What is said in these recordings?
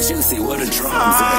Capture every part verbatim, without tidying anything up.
Juicy, what a drums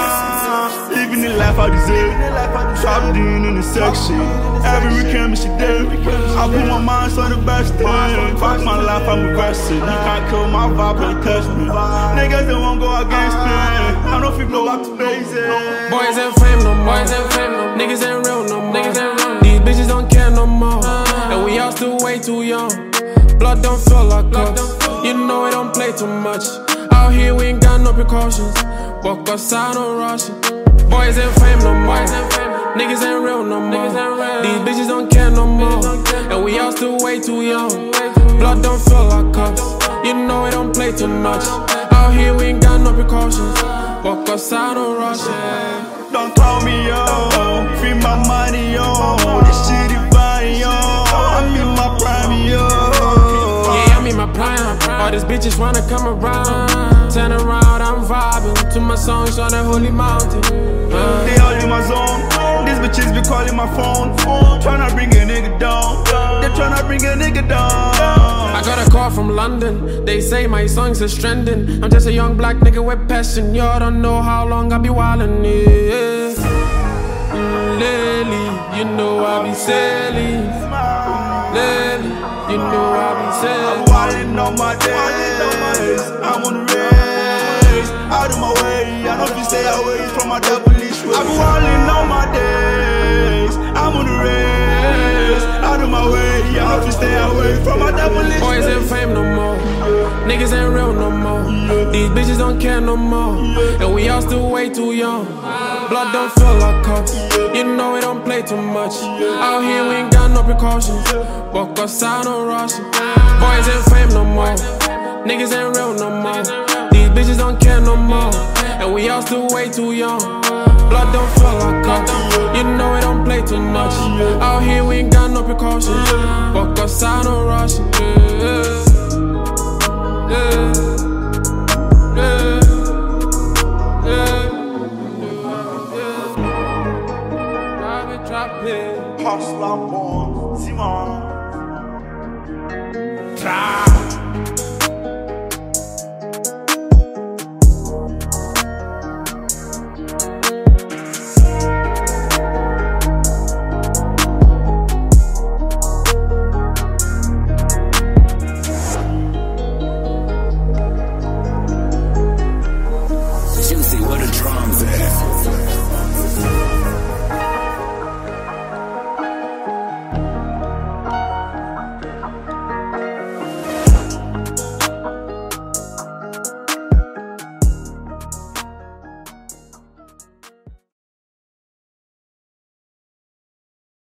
ah, living the life I deserve. Trapped in in the section. Every weekend, she dead. I put my mind on the best thing. Fuck my life, I'm aggressive. You can't kill my vibe, but test me. Niggas that won't go against me. I don't feel go back to basics. Boys ain't fame no more. Boys ain't fame no more. Niggas ain't real no more. Niggas ain't real. These bitches don't care no more. And we all still way too young. Blood don't feel like cups. You know we don't play too much. Out here we ain't got no precautions. Walk outside no rushing. Boys ain't fame no more. Niggas ain't real no more. These bitches don't care no more. And we all still way too young. Blood don't feel like cups. You know we don't play too much. Out here we ain't got no precautions. Walk outside no rushing. Don't call me yo, free my money yo. This shit divine yo. I'm in my prime yo. Yeah, I'm in my prime. All these bitches wanna come around. Turn around, I'm vibing to my songs on that holy mountain. Uh. They all in my zone. These bitches be calling my phone. Tryna bring a nigga down. They tryna bring a nigga down. I got a call from London. They say my songs is trending. I'm just a young black nigga with passion. Y'all don't know how long I be wildin'. Yeah. Mm, lately, you know I be sailing. Lately, you know I be sailing. I'm wildin' on my days. I'm on the race. Out of my way. I know if you stay away from my devilish way. I'm wildin' on my days. I'm on the race. Out of my way. I know if you stay away from my devilish way. Boys ain't fame no more. Niggas ain't real no more. These bitches don't care no more. And we all still way too young. Blood don't feel like cups. You know we don't play too much. Out here we ain't got no precautions. Walk outside no rushing. Boys ain't fame no more. Niggas ain't real no more. These bitches don't care no more. And we all still way too young. Blood don't feel like cups. You know we don't play too much. Out here we ain't got no precautions. Walk outside no rushing. Yeah. Yeah. Yeah. Yeah. Hustler born, Simon.